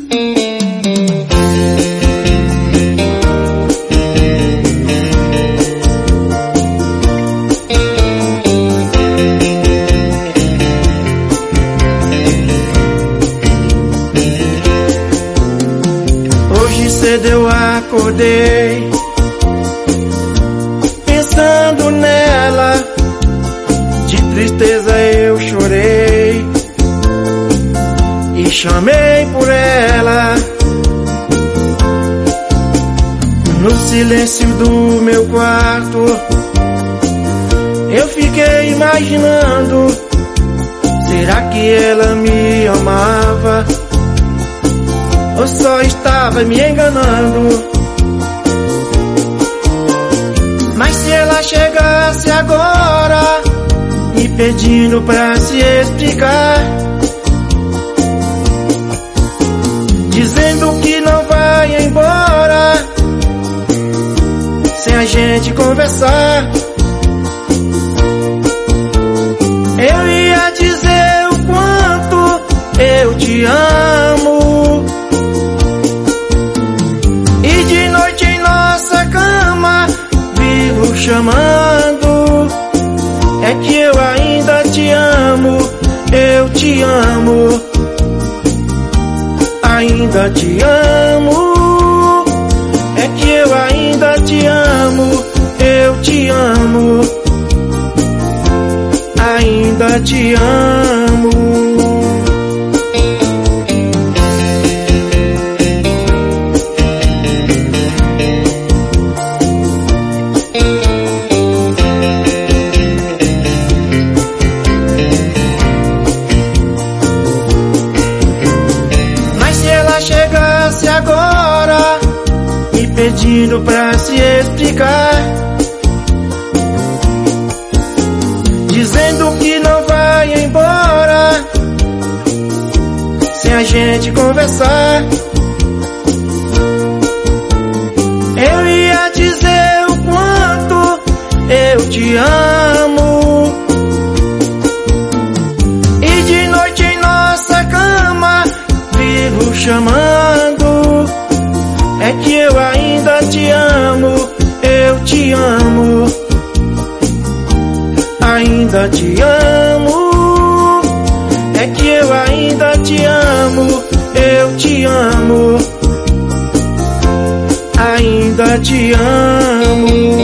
Cedo eu acordei pensando nela, de tristeza eu chorei e chamei por ela. No silêncio do meu quarto eu fiquei imaginando, será que ela me amava ou só estava me enganando? Mas se ela chegasse agora me pedindo pra se explicar, dizendo que não vai embora sem a gente conversar, eu ia dizer o quanto eu te amo. Chamando, é que eu ainda te amo, eu te amo, ainda te amo, é que eu ainda te amo, eu te amo, ainda te amo. Agora me pedindo pra se explicar, dizendo que não vai embora sem a gente conversar, eu ia dizer o quanto eu te amo, e de noite em nossa cama vivo chamando, é que eu ainda te amo, eu te amo, ainda te amo, é que eu ainda te amo, eu te amo, ainda te amo.